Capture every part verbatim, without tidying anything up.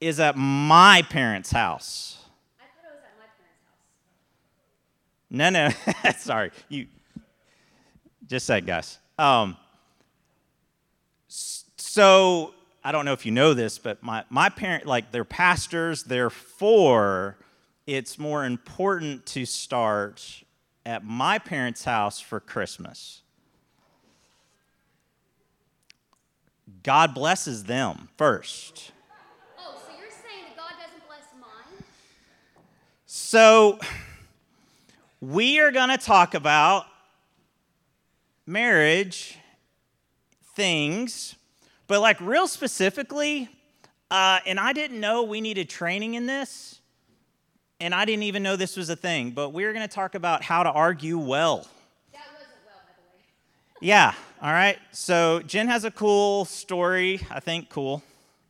is at my parents' house. I thought it was at my parents' house. No, no. Sorry. You just said, guys. Um, so I don't know if you know this, but my, my parent, like, they're pastors. Therefore, it's more important to start at my parents' house for Christmas. God blesses them first. Oh, so you're saying that God doesn't bless mine? So we are going to talk about marriage things, but like real specifically, uh, and I didn't know we needed training in this, and I didn't even know this was a thing, but we're going to talk about how to argue well. That wasn't well, by the way. Yeah, all right. So Jen has a cool story, I think cool.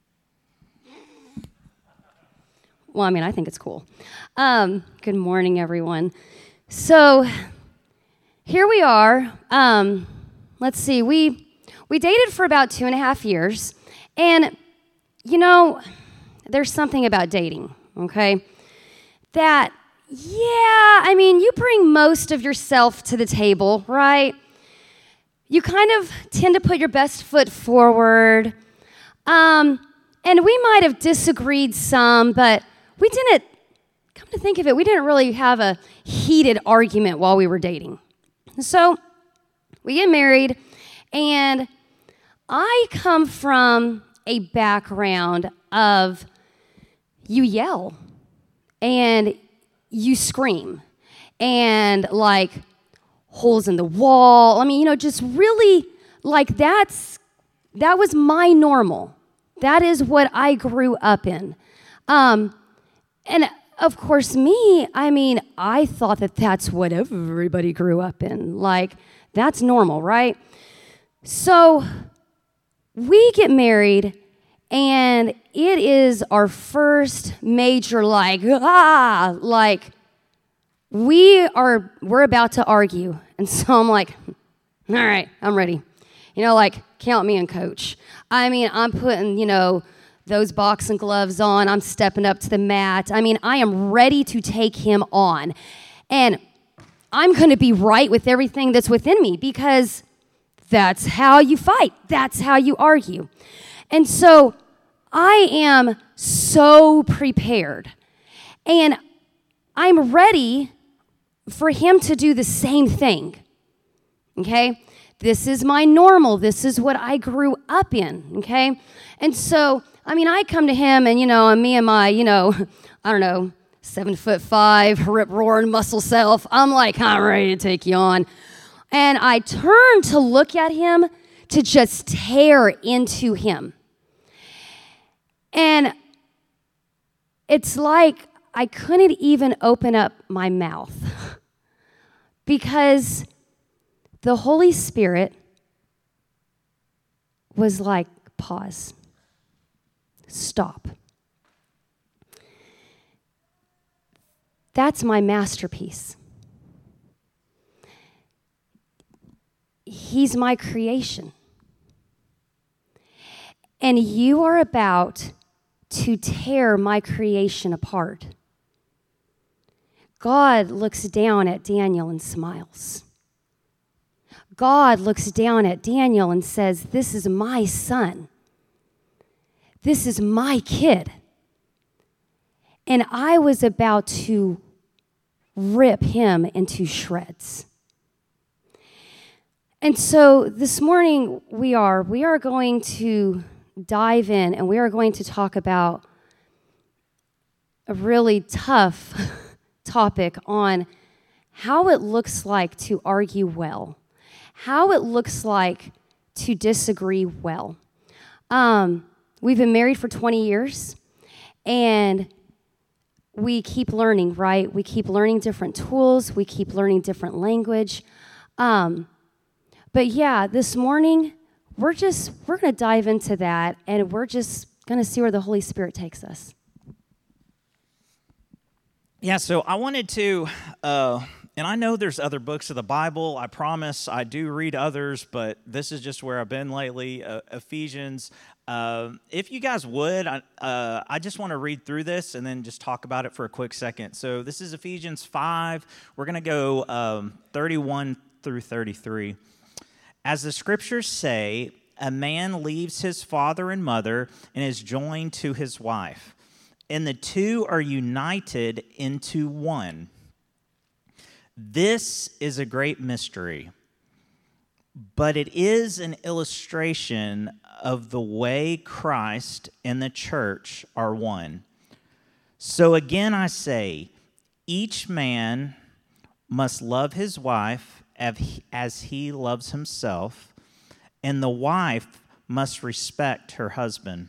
Well, I mean, I think it's cool. Um, good morning, everyone. So here we are. Um, let's see. We we dated for about two and a half years, and you know, there's something about dating, okay? That yeah, I mean, you bring most of yourself to the table, right? You kind of tend to put your best foot forward, um, and we might have disagreed some, but we didn't. Come to think of it, we didn't really have a heated argument while we were dating. So we get married, and I come from a background of you yell and you scream and like holes in the wall. I mean, you know, just really like that's that was my normal. That is what I grew up in. Um, and of course, me, I mean, I thought that that's what everybody grew up in. Like, that's normal, right? So we get married, and it is our first major, like, ah, like, we are, we're about to argue. And so I'm like, all right, I'm ready. You know, like, count me in, coach. I mean, I'm putting, you know, those boxing gloves on. I'm stepping up to the mat. I mean, I am ready to take him on. And I'm going to be right with everything that's within me because that's how you fight. That's how you argue. And so I am so prepared. And I'm ready for him to do the same thing. Okay? This is my normal. This is what I grew up in. Okay? And so I mean, I come to him and, you know, and me and my, you know, I don't know, seven foot five, rip-roaring muscle self, I'm like, I'm ready to take you on. And I turn to look at him to just tear into him. And it's like I couldn't even open up my mouth because the Holy Spirit was like, pause. Stop. That's my masterpiece. He's my creation. And you are about to tear my creation apart. God looks down at Daniel and smiles. God looks down at Daniel and says, this is my son. This is my kid. And I was about to rip him into shreds. And so this morning we are, we are going to dive in and we are going to talk about a really tough topic on how it looks like to argue well, how it looks like to disagree well. Um, We've been married for twenty years, and we keep learning, right? We keep learning different tools. We keep learning different language. Um, but yeah, this morning, we're just, we're going to dive into that, and we're just going to see where the Holy Spirit takes us. Yeah, so I wanted to uh, and I know there's other books of the Bible. I promise I do read others, but this is just where I've been lately, uh, Ephesians. Uh, if you guys would, I, uh, I just want to read through this and then just talk about it for a quick second. So this is Ephesians five. We're going to go um, thirty-one through thirty-three. As the scriptures say, a man leaves his father and mother and is joined to his wife, and the two are united into one. This is a great mystery, but it is an illustration of the way Christ and the church are one. So again, I say, each man must love his wife as he loves himself, and the wife must respect her husband.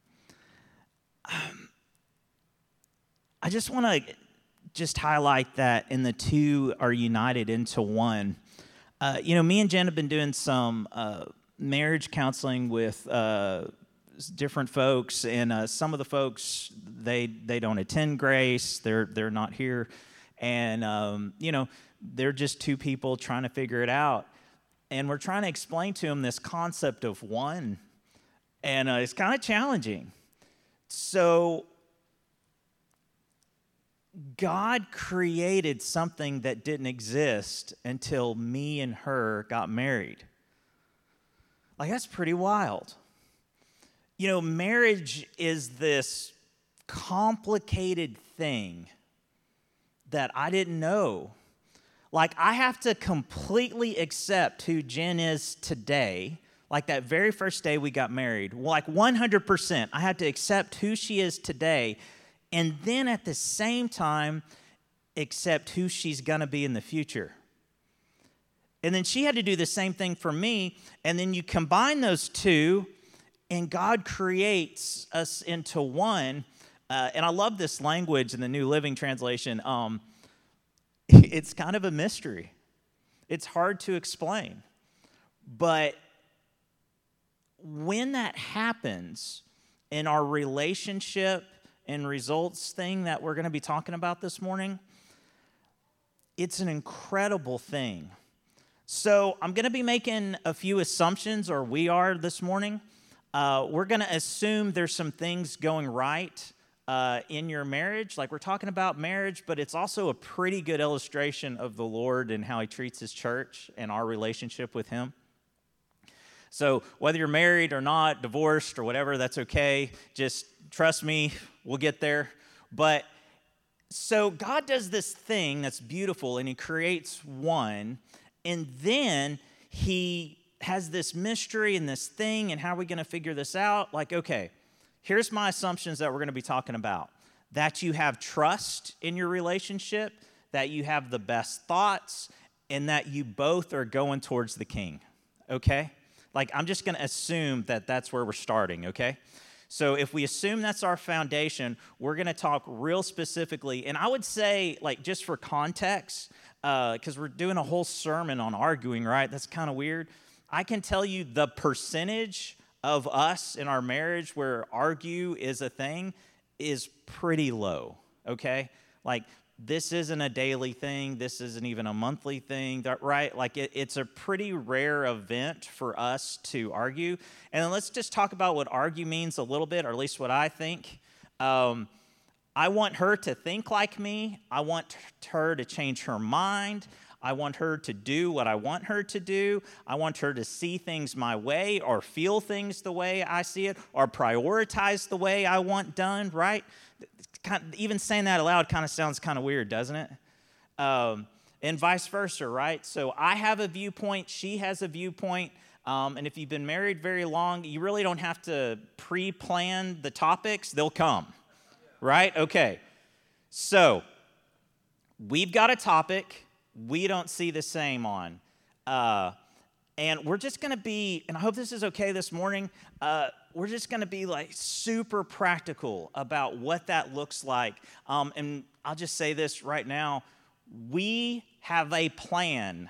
Um, I just want to just highlight that in the two are united into one. Uh, you know, me and Jen have been doing some uh, marriage counseling with uh, different folks, and uh, some of the folks, they they don't attend Grace. They're they're not here, and um, you know, they're just two people trying to figure it out, and we're trying to explain to them this concept of one, and uh, it's kind of challenging. So God created something that didn't exist until me and her got married. Like, that's pretty wild. You know, marriage is this complicated thing that I didn't know. Like, I have to completely accept who Jen is today. Like that very first day we got married. Like one hundred percent. I had to accept who she is today. And then at the same time, accept who she's going to be in the future. And then she had to do the same thing for me. And then you combine those two, and God creates us into one. Uh, and I love this language in the New Living Translation. Um, it's kind of a mystery. It's hard to explain. But when that happens in our relationship and results thing that we're going to be talking about this morning, it's an incredible thing. So I'm going to be making a few assumptions, or we are this morning. Uh, we're going to assume there's some things going right uh, in your marriage. Like, we're talking about marriage, but it's also a pretty good illustration of the Lord and how he treats his church and our relationship with him. So whether you're married or not, divorced or whatever, that's okay. Just trust me, we'll get there. But so God does this thing that's beautiful, and he creates one, and then he has this mystery and this thing, and how are we going to figure this out? Like, okay, here's my assumptions that we're going to be talking about. That you have trust in your relationship, that you have the best thoughts, and that you both are going towards the King, okay? Like, I'm just going to assume that that's where we're starting, okay? So if we assume that's our foundation, we're going to talk real specifically. And I would say, like, just for context, because uh, we're doing a whole sermon on arguing, right? That's kind of weird. I can tell you the percentage of us in our marriage where argue is a thing is pretty low, okay? Like, this isn't a daily thing. This isn't even a monthly thing, right? Like, it, it's a pretty rare event for us to argue. And then let's just talk about what argue means a little bit, or at least what I think. Um, I want her to think like me. I want her to change her mind. I want her to do what I want her to do. I want her to see things my way, or feel things the way I see it, or prioritize the way I want done, right? Kind of, even saying that aloud kind of sounds kind of weird, doesn't it? Um, and vice versa, right? So I have a viewpoint, she has a viewpoint, um, and if you've been married very long, you really don't have to pre-plan the topics. They'll come, right? Okay. So we've got a topic we don't see the same on. Uh, and we're just going to be, and I hope this is okay this morning, uh, we're just going to be like super practical about what that looks like. Um, and I'll just say this right now. We have a plan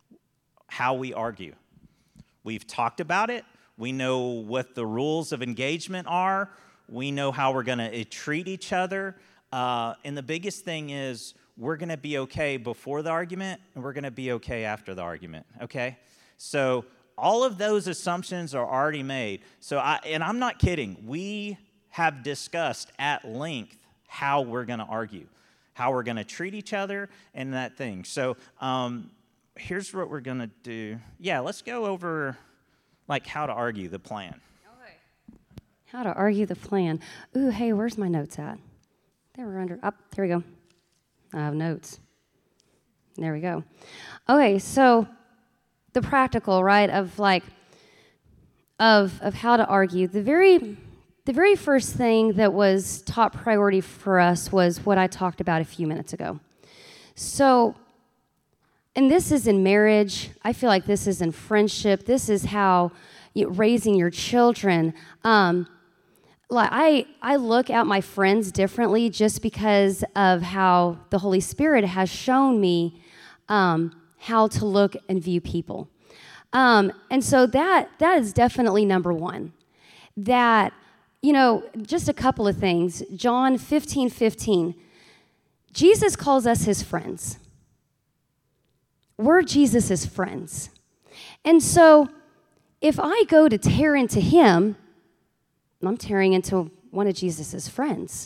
how we argue. We've talked about it. We know what the rules of engagement are. We know how we're going to treat each other. Uh, and the biggest thing is we're going to be okay before the argument, and we're going to be okay after the argument, okay? So all of those assumptions are already made. So I, and I'm not kidding. We have discussed at length how we're going to argue, how we're going to treat each other, and that thing. So um, here's what we're going to do. Yeah, let's go over, like, how to argue, the plan. Okay. How to argue the plan. Ooh, hey, where's my notes at? They were under, up, there we go. I have notes. There we go. Okay, so the practical, right, of like, of of how to argue. The very, the very first thing that was top priority for us was what I talked about a few minutes ago. So, and this is in marriage. I feel like this is in friendship. This is how you, raising your children. Um, like I, I look at my friends differently just because of how the Holy Spirit has shown me um, how to look and view people. Um, and so that that is definitely number one. That, you know, just a couple of things. John fifteen fifteen. Jesus calls us his friends. We're Jesus' friends. And so if I go to tear into him, I'm tearing into one of Jesus' friends.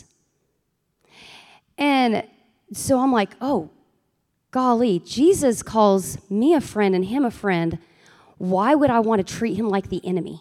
And so I'm like, oh, golly, Jesus calls me a friend and him a friend. Why would I want to treat him like the enemy?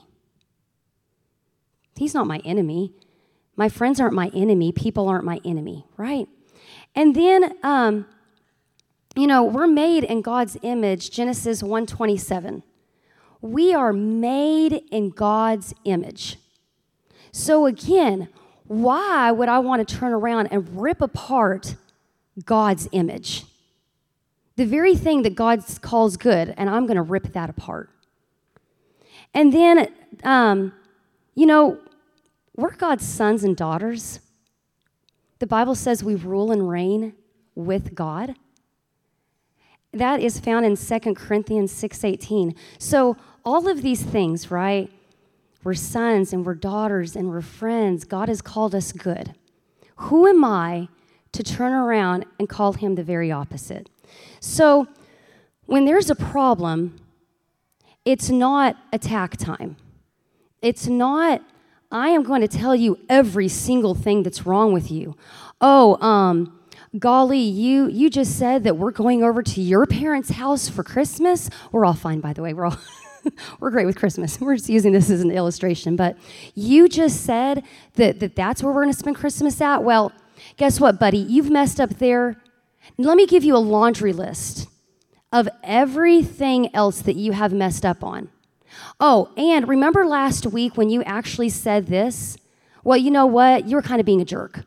He's not my enemy. My friends aren't my enemy. People aren't my enemy, right? And then, um, you know, we're made in God's image, Genesis one twenty-seven. We are made in God's image. So again, why would I want to turn around and rip apart God's image? The very thing that God calls good, and I'm going to rip that apart. And then, um, you know, we're God's sons and daughters. The Bible says we rule and reign with God. That is found in Second Corinthians six eighteen. So all of these things, right? We're sons and we're daughters and we're friends. God has called us good. Who am I to turn around and call him the very opposite? So when there's a problem, it's not attack time. It's not, I am going to tell you every single thing that's wrong with you. Oh, um, golly, you you just said that we're going over to your parents' house for Christmas. We're all fine, by the way. We're all we're great with Christmas. We're just using this as an illustration. But you just said that, that that's where we're going to spend Christmas at. Well, guess what, buddy? You've messed up there. Let me give you a laundry list of everything else that you have messed up on. Oh, and remember last week when you actually said this? Well, you know what? You were kind of being a jerk.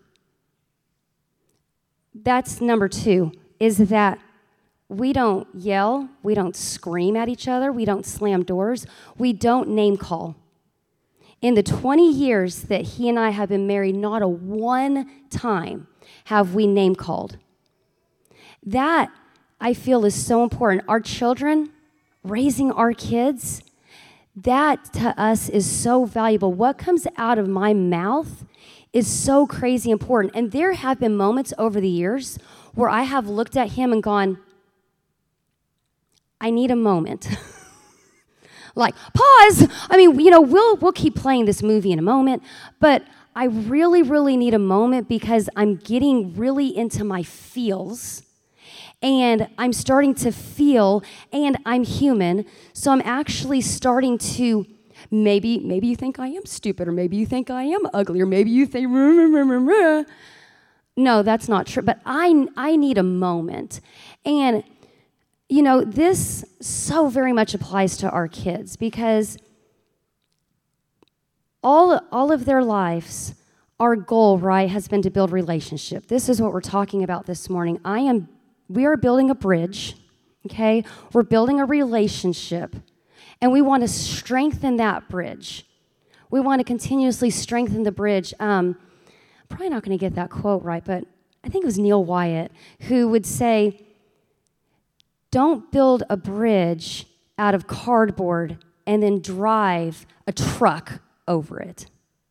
That's number two, is that we don't yell, we don't scream at each other, we don't slam doors, we don't name call. In the twenty years that he and I have been married, not a one time have we name called. That, I feel, is so important. Our children, raising our kids, that to us is so valuable. What comes out of my mouth is so crazy important. And there have been moments over the years where I have looked at him and gone, I need a moment. Like, pause. I mean, you know, we'll we'll keep playing this movie in a moment, but I really, really need a moment because I'm getting really into my feels. And I'm starting to feel, and I'm human, so I'm actually starting to, maybe maybe you think I am stupid, or maybe you think I am ugly, or maybe you think, rah, rah, rah, rah. No, that's not true, but I, I need a moment. And, you know, this so very much applies to our kids because all, all of their lives, our goal, right, has been to build relationship. This is what we're talking about this morning. I am We are building a bridge, okay? We're building a relationship, and we want to strengthen that bridge. We want to continuously strengthen the bridge. Um, I'm probably not going to get that quote right, but I think it was Neil Wyatt who would say, don't build a bridge out of cardboard and then drive a truck over it.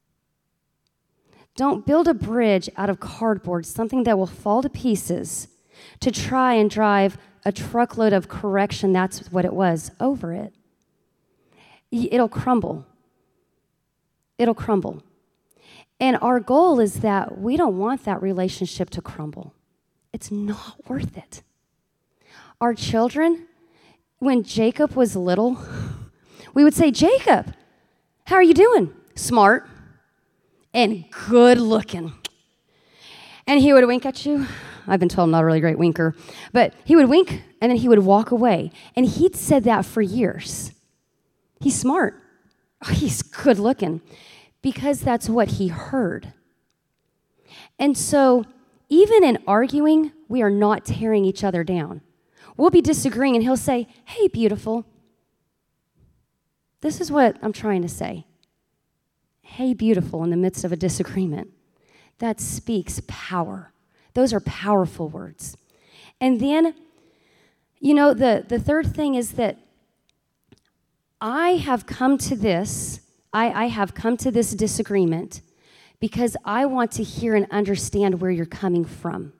Don't build a bridge out of cardboard, something that will fall to pieces, to try and drive a truckload of correction, that's what it was, over it. It'll crumble. It'll crumble. And our goal is that we don't want that relationship to crumble. It's not worth it. Our children, when Jacob was little, we would say, Jacob, how are you doing? Smart and good looking. And he would wink at you. I've been told I'm not a really great winker. But he would wink, and then he would walk away. And he'd said that for years. He's smart. Oh, he's good looking. Because that's what he heard. And so, even in arguing, we are not tearing each other down. We'll be disagreeing, and he'll say, hey, beautiful. This is what I'm trying to say. Hey, beautiful, in the midst of a disagreement. That speaks power. Those are powerful words. And then, you know, the, the third thing is that I have come to this, I, I have come to this disagreement because I want to hear and understand where you're coming from.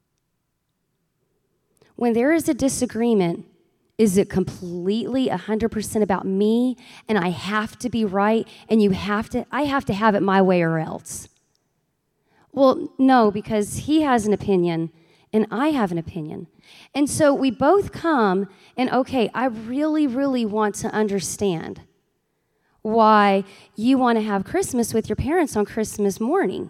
When there is a disagreement, is it completely one hundred percent about me and I have to be right and you have to, I have to have it my way or else? Well, no, because he has an opinion and I have an opinion. And so we both come and, okay, I really, really want to understand why you want to have Christmas with your parents on Christmas morning.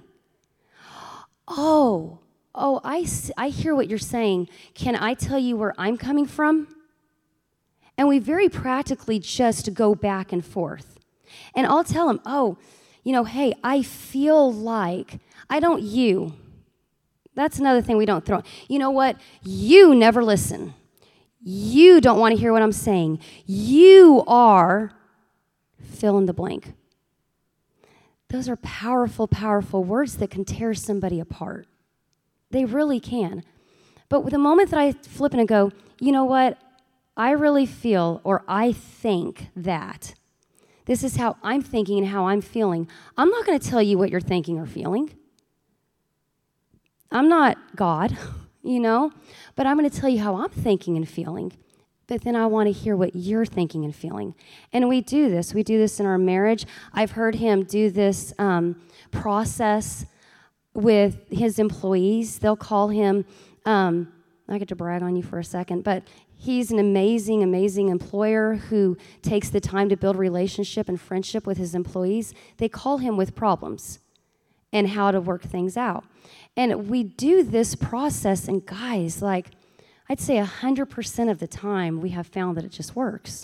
Oh, oh, I, I hear what you're saying. Can I tell you where I'm coming from? And we very practically just go back and forth. And I'll tell him, oh, you know, hey, I feel like, I don't you. That's another thing we don't throw. You know what? You never listen. You don't want to hear what I'm saying. You are fill in the blank. Those are powerful, powerful words that can tear somebody apart. They really can. But with the moment that I flip it and go, you know what? I really feel, or I think that this is how I'm thinking and how I'm feeling. I'm not going to tell you what you're thinking or feeling. I'm not God, you know, but I'm going to tell you how I'm thinking and feeling. But then I want to hear what you're thinking and feeling. And we do this. We do this in our marriage. I've heard him do this um, process with his employees. They'll call him, um, I get to brag on you for a second, but he's an amazing, amazing employer who takes the time to build relationship and friendship with his employees. They call him with problems and how to work things out. And we do this process, and guys, like, I'd say one hundred percent of the time we have found that it just works.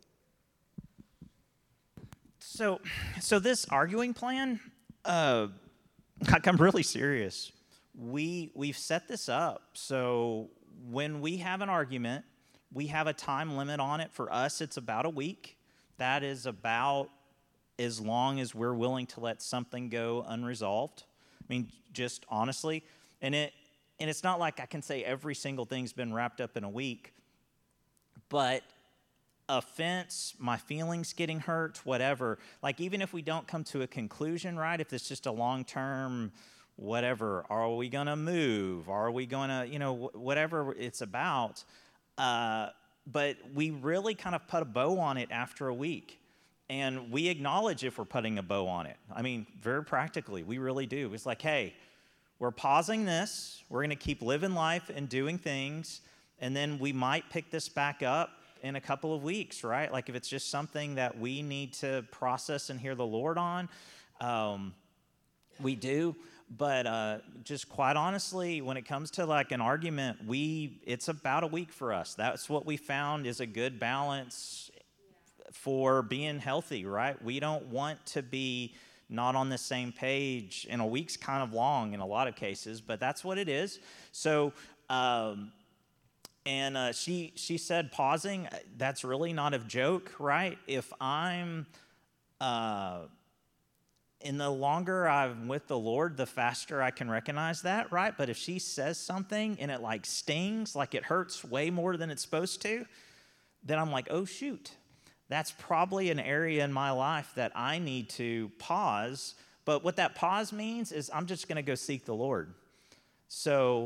So, so this arguing plan, uh, like I'm really serious. We, we've set this up. So when we have an argument, we have a time limit on it. For us, it's about a week. That is about as long as we're willing to let something go unresolved. I mean, just honestly. And it and it's not like I can say every single thing's been wrapped up in a week. But offense, my feelings getting hurt, whatever. Like, even if we don't come to a conclusion, right? If it's just a long-term whatever, are we going to move? Are we going to, you know, whatever it's about. Uh, but we really kind of put a bow on it after a week. And we acknowledge if we're putting a bow on it. I mean, very practically, we really do. It's like, hey, we're pausing this. We're going to keep living life and doing things. And then we might pick this back up in a couple of weeks, right? Like if it's just something that we need to process and hear the Lord on, um, we do. But uh, just quite honestly, when it comes to like an argument, we it's about a week for us. That's what we found is a good balance for being healthy, right? We don't want to be not on the same page, and a week's kind of long in a lot of cases, but that's what it is. So, um, and uh, she she said pausing, that's really not a joke, right? If I'm, uh, and the longer I'm with the Lord, the faster I can recognize that, right? But if she says something and it like stings, like it hurts way more than it's supposed to, then I'm like, oh shoot. That's probably an area in my life that I need to pause. But what that pause means is I'm just going to go seek the Lord. So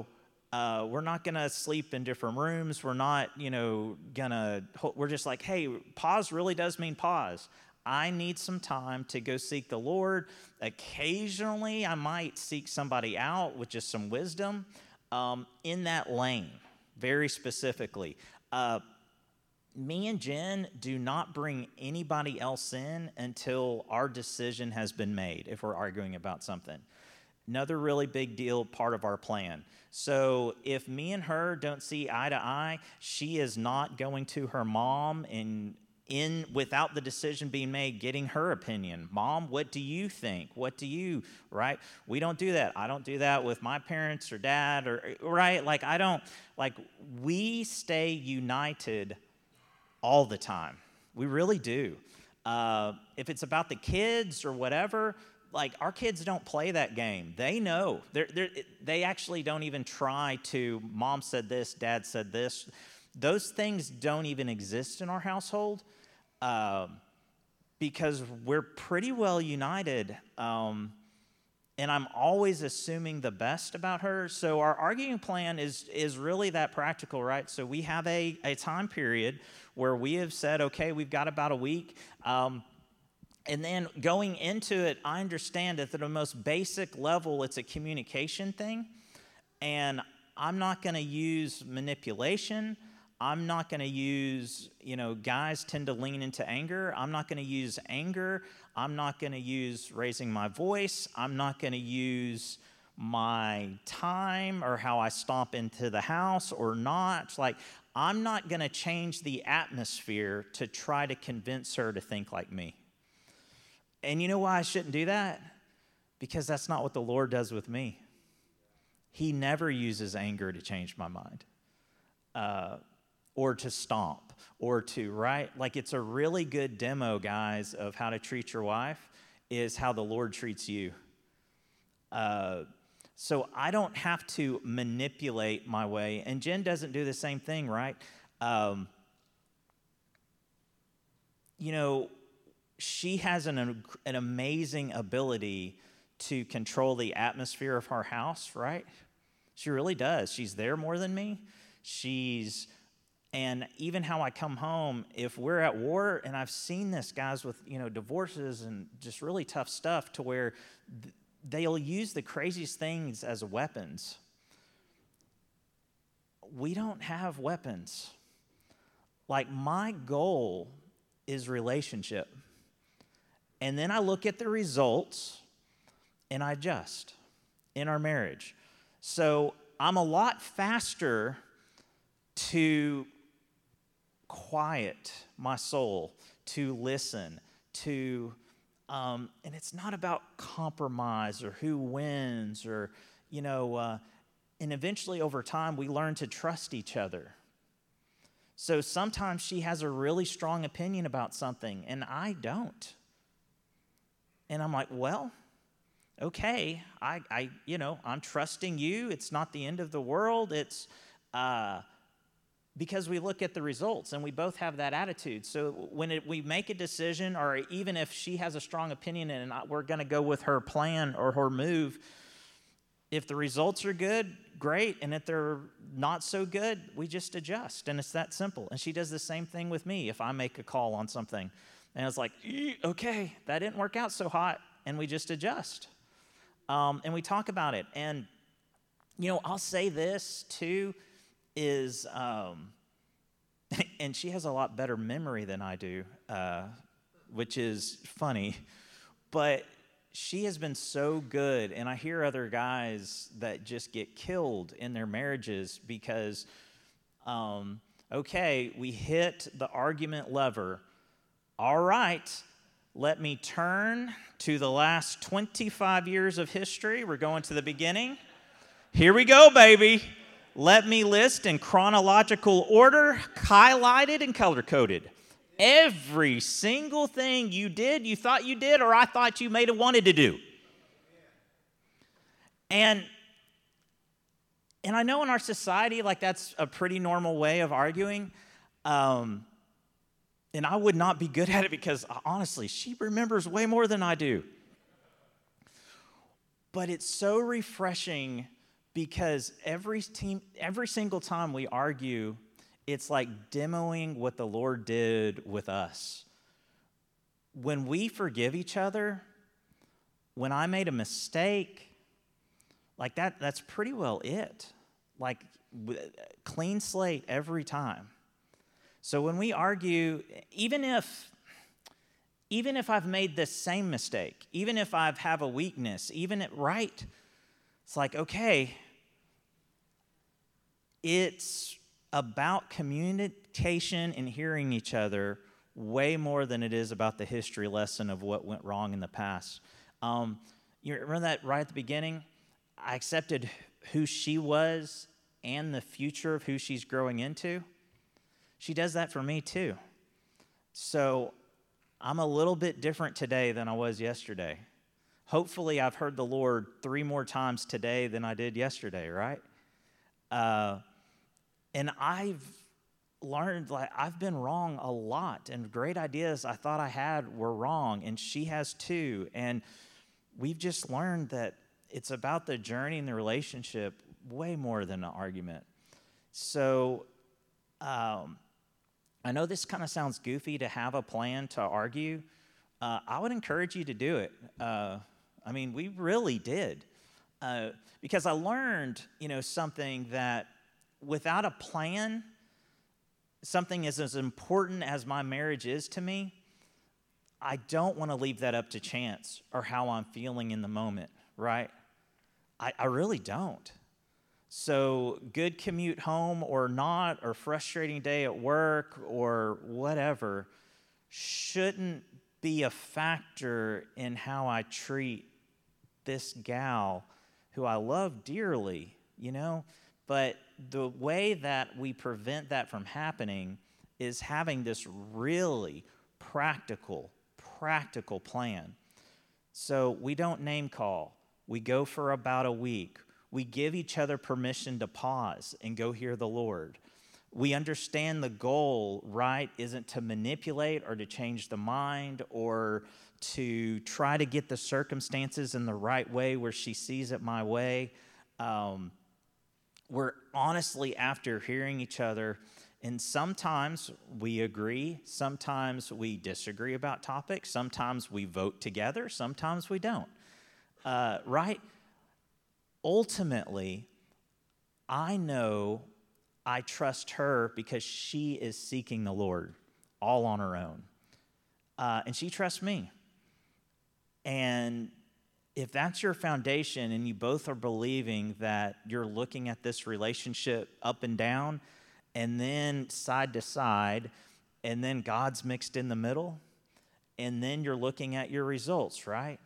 Uh, we're not going to sleep in different rooms. We're not, you know, going to, we're just like, hey, pause really does mean pause. I need some time to go seek the Lord. Occasionally, I might seek somebody out with just some wisdom um, in that lane, very specifically. Uh, me and Jen do not bring anybody else in until our decision has been made if we're arguing about something. Another really big deal part of our plan. So if me and her don't see eye to eye, she is not going to her mom and in without the decision being made, getting her opinion. Mom, what do you think? What do you, right? We don't do that. I don't do that with my parents or dad or, right? Like I don't, like we stay united all the time. We really do. Uh, if it's about the kids or whatever, like our kids don't play that game. They know. They're, they're, they actually don't even try to, mom said this, dad said this. Those things don't even exist in our household uh, because we're pretty well united. Um, and I'm always assuming the best about her. So our arguing plan is is really that practical, right? So we have a, a time period where we have said, okay, we've got about a week. Um, And then going into it, I understand that at the most basic level, it's a communication thing. And I'm not going to use manipulation. I'm not going to use, you know, guys tend to lean into anger. I'm not going to use anger. I'm not going to use raising my voice. I'm not going to use my time or how I stomp into the house or not. Like, I'm not going to change the atmosphere to try to convince her to think like me. And you know why I shouldn't do that? Because that's not what the Lord does with me. He never uses anger to change my mind uh, or to stomp or to, right? Like it's a really good demo, guys, of how to treat your wife is how the Lord treats you. Uh, so I don't have to manipulate my way. And Jen doesn't do the same thing, right? Um, you know, she has an, an amazing ability to control the atmosphere of her house, right? She really does. She's there more than me. She's, and even how I come home, if we're at war, and I've seen this, guys, with, you know, divorces and just really tough stuff to where th- they'll use the craziest things as weapons. We don't have weapons. Like, my goal is relationship. And then I look at the results and I adjust in our marriage. So I'm a lot faster to quiet my soul, to listen, to, um, and it's not about compromise or who wins or, you know, uh, and eventually over time we learn to trust each other. So sometimes she has a really strong opinion about something and I don't. And I'm like, well, okay, I, I, you know, I'm trusting you. It's not the end of the world. It's uh, because we look at the results, and we both have that attitude. So when it, we make a decision, or even if she has a strong opinion and we're going to go with her plan or her move, if the results are good, great. And if they're not so good, we just adjust. And it's that simple. And she does the same thing with me if I make a call on something. And it's like, okay, that didn't work out so hot, and we just adjust. Um, and we talk about it. And, you know, I'll say this, too, is, um, and she has a lot better memory than I do, uh, which is funny, but she has been so good, and I hear other guys that just get killed in their marriages because, um, okay, we hit the argument lever. All right, let me turn to the last twenty-five years of history. We're going to the beginning. Here we go, baby. Let me list in chronological order, highlighted and color-coded. Every single thing you did, you thought you did, or I thought you may have wanted to do. And, and I know in our society, like that's a pretty normal way of arguing. Um, And I would not be good at it because, honestly, she remembers way more than I do. But it's so refreshing because every team, every single time we argue, it's like demoing what the Lord did with us. When we forgive each other, when I made a mistake, like that, that's pretty well it. Like clean slate every time. So when we argue, even if, even if I've made this same mistake, even if I have a weakness, even if, right, it's like, okay, it's about communication and hearing each other way more than it is about the history lesson of what went wrong in the past. Um, you remember that right at the beginning? I accepted who she was and the future of who she's growing into. She does that for me too. So I'm a little bit different today than I was yesterday. Hopefully I've heard the Lord three more times today than I did yesterday, right? Uh, and I've learned, like, I've been wrong a lot, and great ideas I thought I had were wrong, and she has too. And we've just learned that it's about the journey and the relationship way more than an argument. So um, I know this kind of sounds goofy to have a plan to argue. Uh, I would encourage you to do it. Uh, I mean, we really did. Uh, because I learned, you know, something that without a plan, something is as important as my marriage is to me, I don't want to leave that up to chance or how I'm feeling in the moment, right? I, I really don't. So good commute home or not, or frustrating day at work or whatever, shouldn't be a factor in how I treat this gal who I love dearly, you know? But the way that we prevent that from happening is having this really practical, practical plan. So we don't name call. We go for about a week. We give each other permission to pause and go hear the Lord. We understand the goal, right, isn't to manipulate or to change the mind or to try to get the circumstances in the right way where she sees it my way. Um, we're honestly after hearing each other, and sometimes we agree, sometimes we disagree about topics, sometimes we vote together, sometimes we don't, uh, right? Ultimately, I know I trust her because she is seeking the Lord all on her own. Uh, and she trusts me. And if that's your foundation and you both are believing that you're looking at this relationship up and down and then side to side, and then God's mixed in the middle, and then you're looking at your results, right?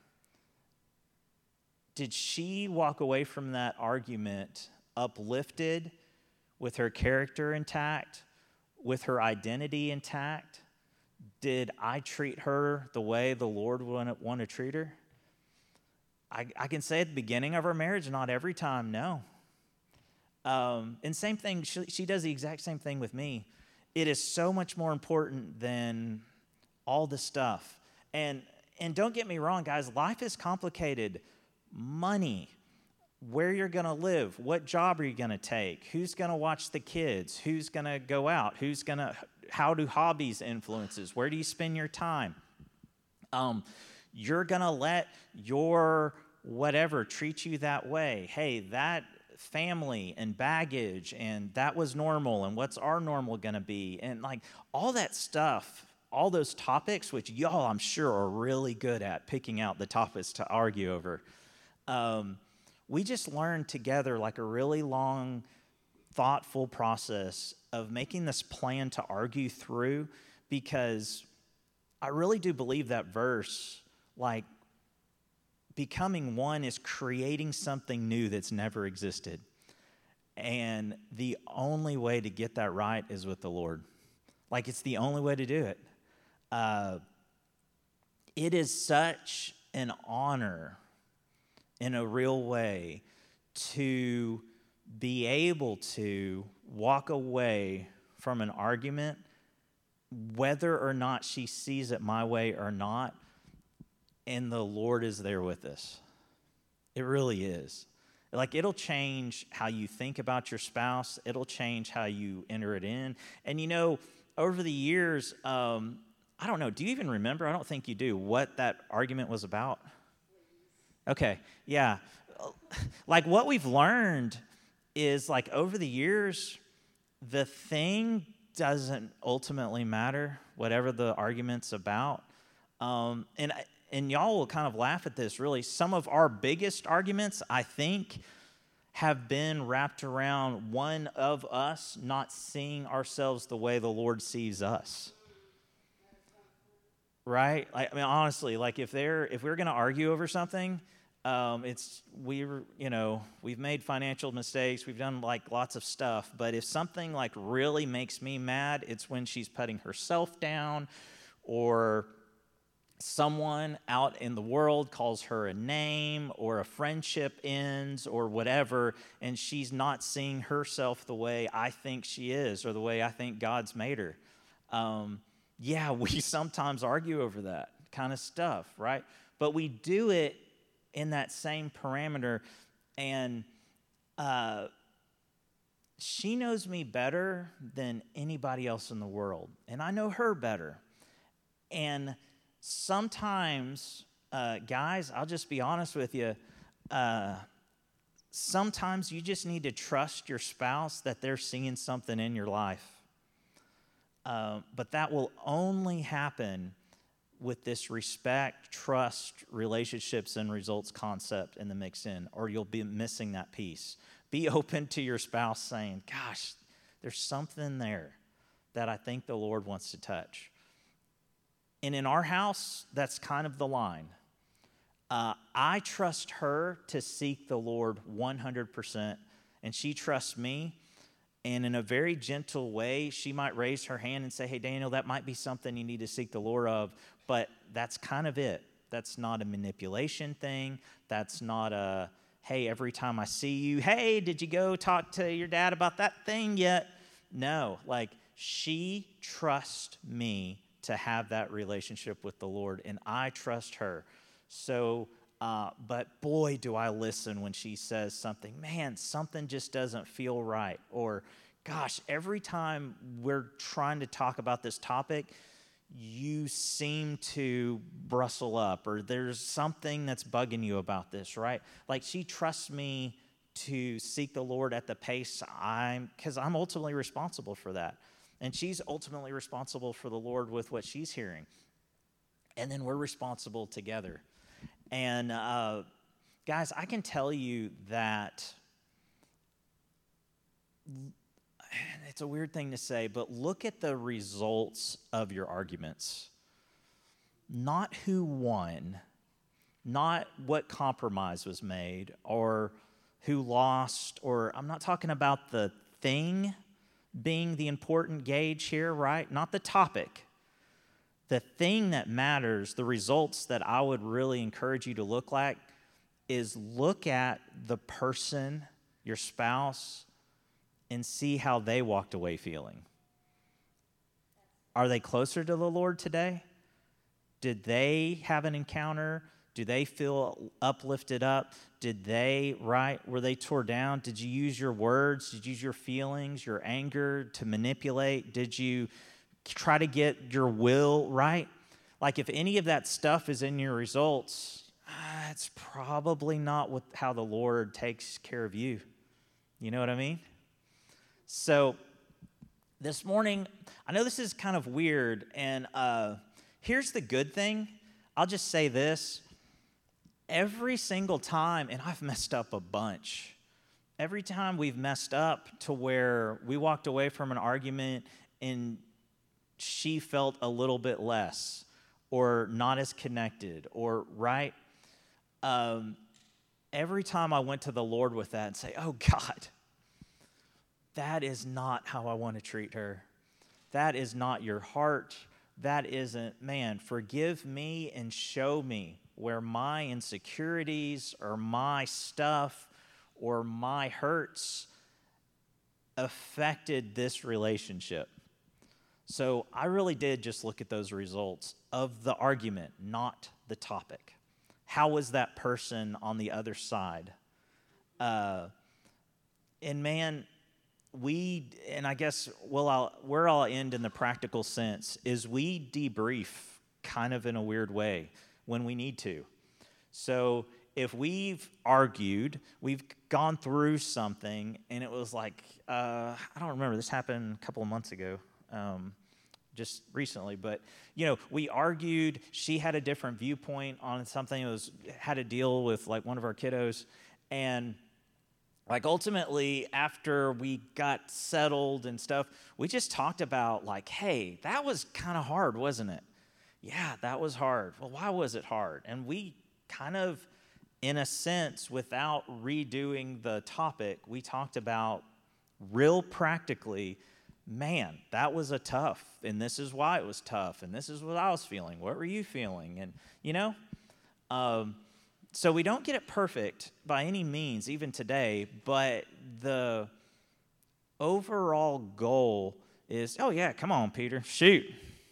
Did she walk away from that argument uplifted, with her character intact, with her identity intact? Did I treat her the way the Lord would want to treat her? I, I can say at the beginning of our marriage, not every time, no. Um, and same thing, she, she does the exact same thing with me. It is so much more important than all the stuff. And, and don't get me wrong, guys, life is complicated. Money, where you're going to live, what job are you going to take, who's going to watch the kids, who's going to go out, who's going to, how do hobbies influences, where do you spend your time? Um, you're going to let your whatever treat you that way. Hey, that family and baggage, and that was normal, and what's our normal going to be? And like all that stuff, all those topics, which y'all I'm sure are really good at picking out the topics to argue over. Um, we just learned together like a really long, thoughtful process of making this plan to argue through, because I really do believe that verse, like, becoming one is creating something new that's never existed. And the only way to get that right is with the Lord. Like, it's the only way to do it. Uh, it is such an honor in a real way to be able to walk away from an argument, whether or not she sees it my way or not, and the Lord is there with us. It really is. Like, it'll change how you think about your spouse. It'll change how you enter it in. And, you know, over the years, um, I don't know, do you even remember? I don't think you do, what that argument was about? Okay, yeah. Like, what we've learned is, like, over the years, the thing doesn't ultimately matter, whatever the argument's about. Um, and and y'all will kind of laugh at this, really. Some of our biggest arguments, I think, have been wrapped around one of us not seeing ourselves the way the Lord sees us. Right? Like, I mean, honestly, like if they're if we're going to argue over something, um, it's we you know we've made financial mistakes, we've done like lots of stuff, but if something like really makes me mad, it's when she's putting herself down, or someone out in the world calls her a name, or a friendship ends, or whatever, and she's not seeing herself the way I think she is, or the way I think God's made her. Um, yeah, we sometimes argue over that kind of stuff, right? But we do it in that same parameter, and uh, she knows me better than anybody else in the world, and I know her better. And sometimes, uh, guys, I'll just be honest with you, uh, sometimes you just need to trust your spouse that they're seeing something in your life. Uh, but that will only happen with this respect, trust, relationships, and results concept in the mix in, or you'll be missing that piece. Be open to your spouse saying, gosh, there's something there that I think the Lord wants to touch. And in our house, that's kind of the line. Uh, I trust her to seek the Lord one hundred percent, and she trusts me. And in a very gentle way, she might raise her hand and say, hey, Daniel, that might be something you need to seek the Lord of, but that's kind of it. That's not a manipulation thing. That's not a, hey, every time I see you, hey, did you go talk to your dad about that thing yet? No, like she trusts me to have that relationship with the Lord, and I trust her. So, uh, but boy, do I listen when she says something, man, something just doesn't feel right. Or, gosh, every time we're trying to talk about this topic, you seem to bristle up, or there's something that's bugging you about this, right? Like she trusts me to seek the Lord at the pace I'm, because I'm ultimately responsible for that. And she's ultimately responsible for the Lord with what she's hearing. And then we're responsible together. And uh, guys, I can tell you that it's a weird thing to say, but look at the results of your arguments. Not who won, not what compromise was made, or who lost, or I'm not talking about the thing being the important gauge here, right? Not the topic. The thing that matters, the results that I would really encourage you to look like, is look at the person, your spouse, and see how they walked away feeling. Are they closer to the Lord today? Did they have an encounter? Do they feel uplifted up? Did they, right? Were they tore down? Did you use your words? Did you use your feelings, your anger to manipulate? Did you try to get your will right? Like if any of that stuff is in your results, uh, it's probably not what, how the Lord takes care of you. You know what I mean? So this morning, I know this is kind of weird, and uh, here's the good thing. I'll just say this. Every single time, and I've messed up a bunch, every time we've messed up to where we walked away from an argument and she felt a little bit less or not as connected or right, um, every time I went to the Lord with that and say, oh God, that is not how I want to treat her. That is not your heart. That isn't, man, forgive me and show me where my insecurities or my stuff or my hurts affected this relationship. So I really did just look at those results of the argument, not the topic. How was that person on the other side? Uh, and man, we, and I guess well, I'll, where I'll end in the practical sense is we debrief kind of in a weird way when we need to. So if we've argued, we've gone through something, and it was like, uh, I don't remember, this happened a couple of months ago, um, just recently, but, you know, we argued, she had a different viewpoint on something, it was, had to deal with, like, one of our kiddos, and, like, ultimately, after we got settled and stuff, we just talked about, like, hey, that was kind of hard, wasn't it? Yeah, that was hard. Well, why was it hard? And we kind of, in a sense, without redoing the topic, we talked about real practically, man, that was a tough, and this is why it was tough, and this is what I was feeling. What were you feeling? And, you know, um, so we don't get it perfect by any means, even today, but the overall goal is, oh, yeah, come on, Peter, shoot.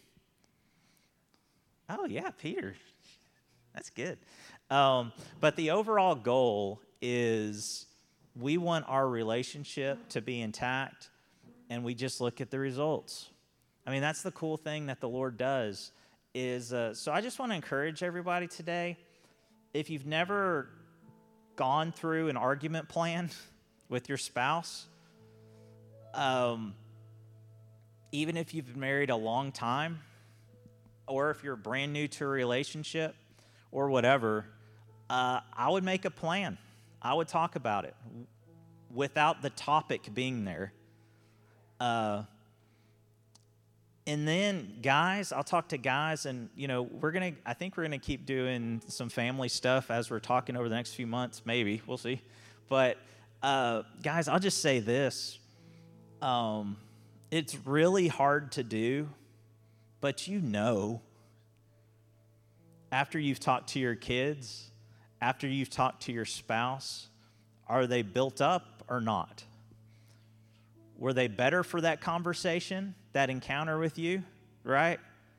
Oh, yeah, Peter. That's good. Um, but the overall goal is we want our relationship to be intact, and we just look at the results. I mean, that's the cool thing that the Lord does is, uh, so I just want to encourage everybody today, if you've never gone through an argument plan with your spouse, um, even if you've been married a long time, or if you're brand new to a relationship, or whatever, uh, I would make a plan. I would talk about it without the topic being there. Uh, and then, guys, I'll talk to guys, and, you know, we're going to, I think we're going to keep doing some family stuff as we're talking over the next few months. Maybe. We'll see. But, uh, guys, I'll just say this. Um, it's really hard to do, but you know, after you've talked to your kids, after you've talked to your spouse, are they built up or not? Were they better for that conversation, that encounter with you, right?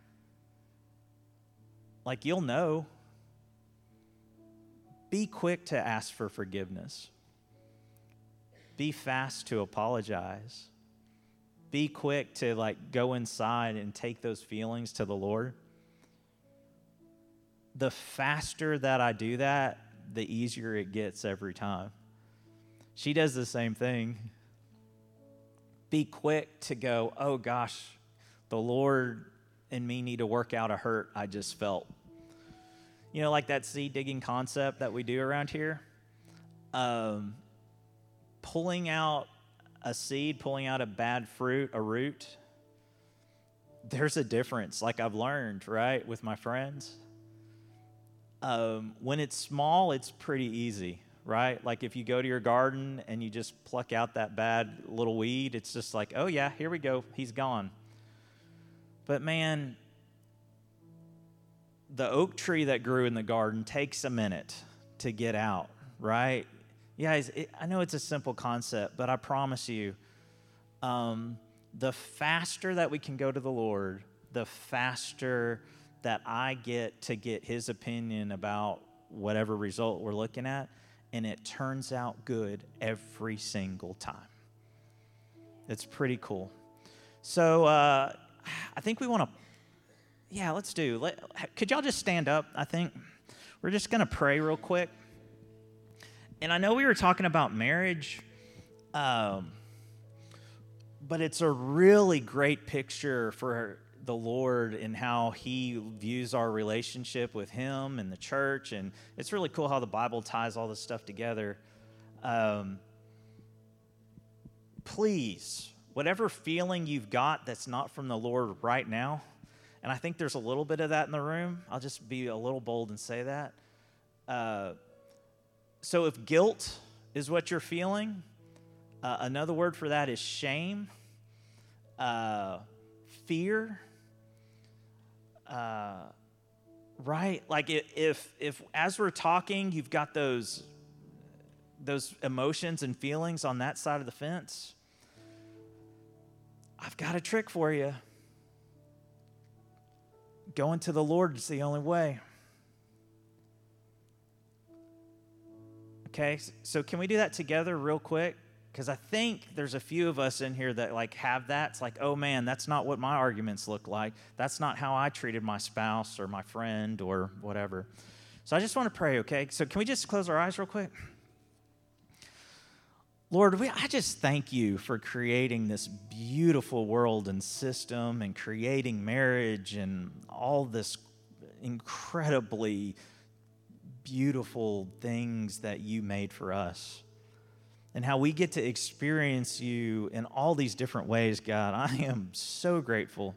Like, you'll know. Be quick to ask for forgiveness. Be fast to apologize. Be quick to, like, go inside and take those feelings to the Lord. The faster that I do that, the easier it gets every time. She does the same thing. Be quick to go, oh gosh, the Lord and me need to work out a hurt I just felt. You know, like that seed digging concept that we do around here. Um, pulling out a seed, pulling out a bad fruit, a root, there's a difference, like I've learned, right, with my friends. Um, when it's small, it's pretty easy, right? Like if you go to your garden and you just pluck out that bad little weed, it's just like, oh yeah, here we go, he's gone. But man, the oak tree that grew in the garden takes a minute to get out, right? Yeah, it, I know it's a simple concept, but I promise you, um, the faster that we can go to the Lord, the faster that I get to get his opinion about whatever result we're looking at, and it turns out good every single time. It's pretty cool. So uh, I think we want to, yeah, let's do. Let, could y'all just stand up, I think? We're just going to pray real quick. And I know we were talking about marriage, um, but it's a really great picture for the Lord and how he views our relationship with him and the church. And it's really cool how the Bible ties all this stuff together. Um, please, whatever feeling you've got that's not from the Lord right now, and I think there's a little bit of that in the room. I'll just be a little bold and say that. Uh, so if guilt is what you're feeling, uh, another word for that is shame, uh, fear, Uh, right? Like if, if as we're talking, you've got those, those emotions and feelings on that side of the fence, I've got a trick for you. Going to the Lord is the only way. Okay, so can we do that together real quick? Because I think there's a few of us in here that like have that. It's like, oh man, that's not what my arguments look like. That's not how I treated my spouse or my friend or whatever. So I just want to pray, okay? So can we just close our eyes real quick? Lord, we, I just thank you for creating this beautiful world and system and creating marriage and all this incredibly beautiful things that you made for us. And how we get to experience you in all these different ways, God. I am so grateful.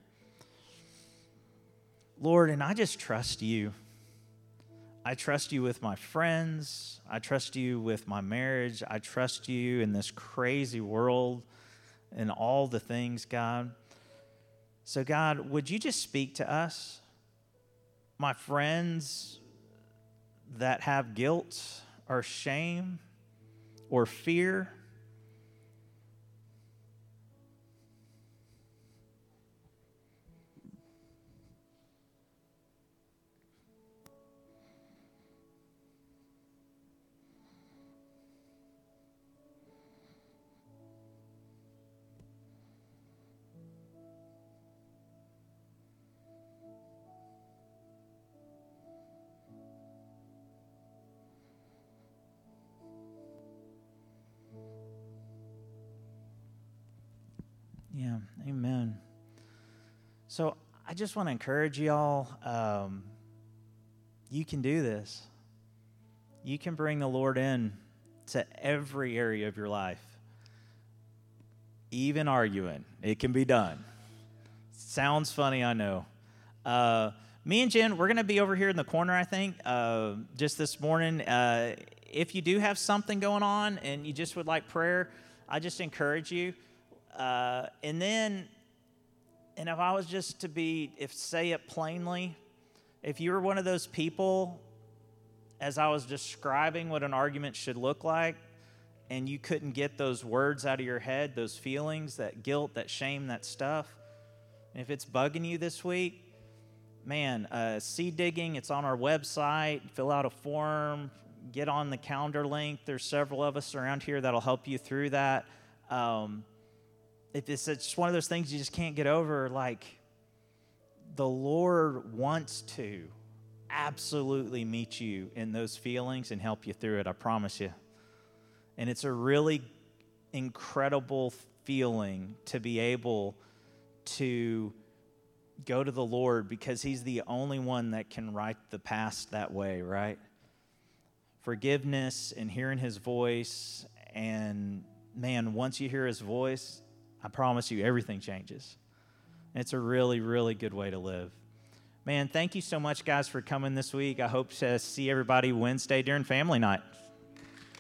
Lord, and I just trust you. I trust you with my friends. I trust you with my marriage. I trust you in this crazy world and all the things, God. So, God, would you just speak to us? My friends that have guilt or shame or fear, yeah, amen. So I just want to encourage y'all, um, you can do this. You can bring the Lord in to every area of your life. Even arguing, it can be done. Sounds funny, I know. Uh, me and Jen, we're going to be over here in the corner, I think, uh, just this morning. Uh, if you do have something going on and you just would like prayer, I just encourage you. Uh, and then, and if I was just to be, if say it plainly, if you were one of those people, as I was describing what an argument should look like, and you couldn't get those words out of your head, those feelings, that guilt, that shame, that stuff, and if it's bugging you this week, man, uh, seed digging, it's on our website. Fill out a form, get on the calendar link. There's several of us around here that'll help you through that. Um, If it's just one of those things you just can't get over, like, the Lord wants to absolutely meet you in those feelings and help you through it, I promise you. And it's a really incredible feeling to be able to go to the Lord because he's the only one that can right the past that way, right? Forgiveness and hearing his voice, and man, once you hear his voice, I promise you, everything changes. It's a really, really good way to live. Man, thank you so much, guys, for coming this week. I hope to see everybody Wednesday during family night.